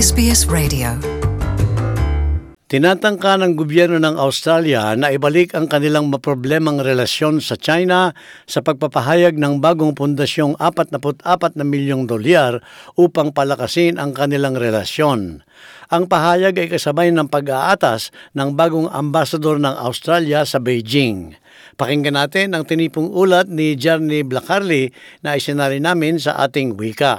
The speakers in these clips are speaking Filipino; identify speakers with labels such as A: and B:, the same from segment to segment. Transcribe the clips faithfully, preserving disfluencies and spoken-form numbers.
A: S B S Radio.
B: Tinatangka ng gobyerno ng Australia na ibalik ang kanilang maproblemang relasyon sa China sa pagpapahayag ng bagong pundasyong apat na apat na milyong dolyar upang palakasin ang kanilang relasyon. Ang pahayag ay kasabay ng pag-aatas ng bagong ambasador ng Australia sa Beijing. Pakinggan natin ang tinipong ulat ni Jarny Blacarli na isinari namin sa ating wika.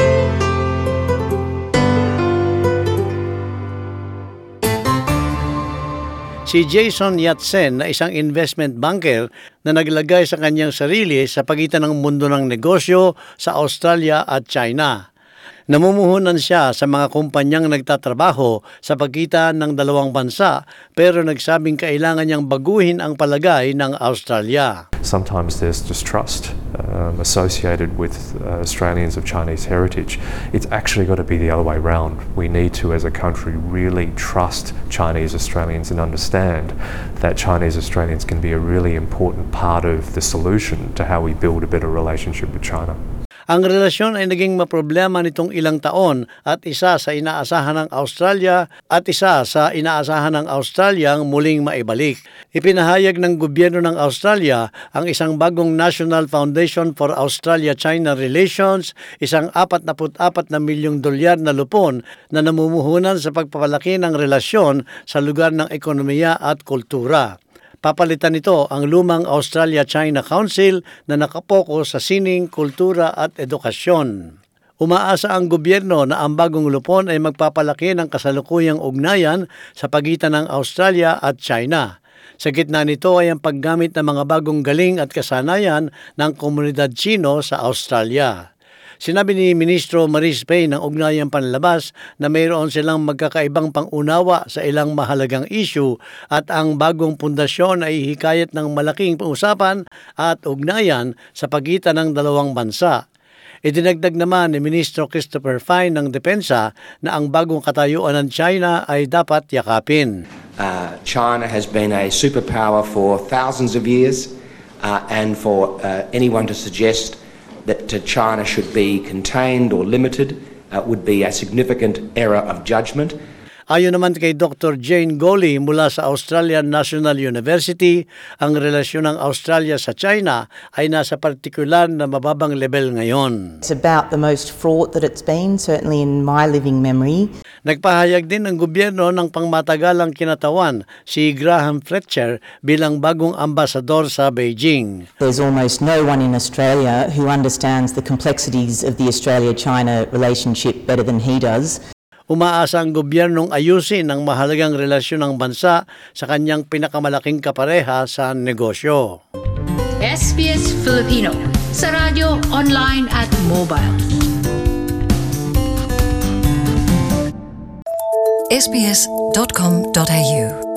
B: Si Jason Yat-sen na isang investment banker na naglagay sa kanyang sarili sa pagitan ng mundo ng negosyo sa Australia at China. Namumuhunan siya sa mga kumpanyang nagtatrabaho sa pagitan ng dalawang bansa pero nagsabing kailangan niyang baguhin ang palagay ng Australia.
C: Sometimes there's distrust um, associated with uh, Australians of Chinese heritage. It's actually got to be the other way around. We need to, as a country, really trust Chinese Australians and understand that Chinese Australians can be a really important part of the solution to how we build a better relationship with China.
B: Ang relasyon ay naging maproblema nitong ilang taon at isa sa inaasahan ng Australia at isa sa inaasahan ng Australiang muling maibalik. Ipinahayag ng gobyerno ng Australia ang isang bagong National Foundation for Australia-China Relations, isang apat na apat na milyong dolyar na lupon na namumuhunan sa pagpapalaki ng relasyon sa lugar ng ekonomiya at kultura. Papalitan nito ang lumang Australia-China Council na nakapokus sa sining, kultura at edukasyon. Umaasa ang gobyerno na ang bagong lupon ay magpapalaki ng kasalukuyang ugnayan sa pagitan ng Australia at China. Sa gitna nito ay ang paggamit ng mga bagong galing at kasanayan ng komunidad Chino sa Australia. Sinabi ni Ministro Marise Payne ng Ugnayang Panlabas na mayroon silang magkakaibang pangunawa sa ilang mahalagang issue at ang bagong pundasyon ay hikayat ng malaking usapan at ugnayan sa pagitan ng dalawang bansa. Idinagdag naman ni Ministro Christopher Fine ng Depensa na ang bagong katayuan ng China ay dapat yakapin.
D: Uh, China has been a superpower for thousands of years uh, and for uh, anyone to suggest that China should be contained or limited uh, would be a significant error of judgment.
B: Ayon naman kay Doctor Jane Goley mula sa Australian National University, ang relasyon ng Australia sa China ay nasa partikular na mababang level ngayon.
E: It's about the most fraught that it's been, certainly in my living memory.
B: Nagpahayag din ng gobyerno ng pangmatagalang kinatawan si Graham Fletcher bilang bagong ambasador sa Beijing.
E: There's almost no one in Australia who understands the complexities of the Australia-China relationship better than he does.
B: Umaasa ang gobyernong ayusin ang mahalagang relasyon ng bansa sa kanyang pinakamalaking kapareha sa negosyo.
F: S B S Filipino sa radyo, online at mobile.
A: S B S dot com dot A U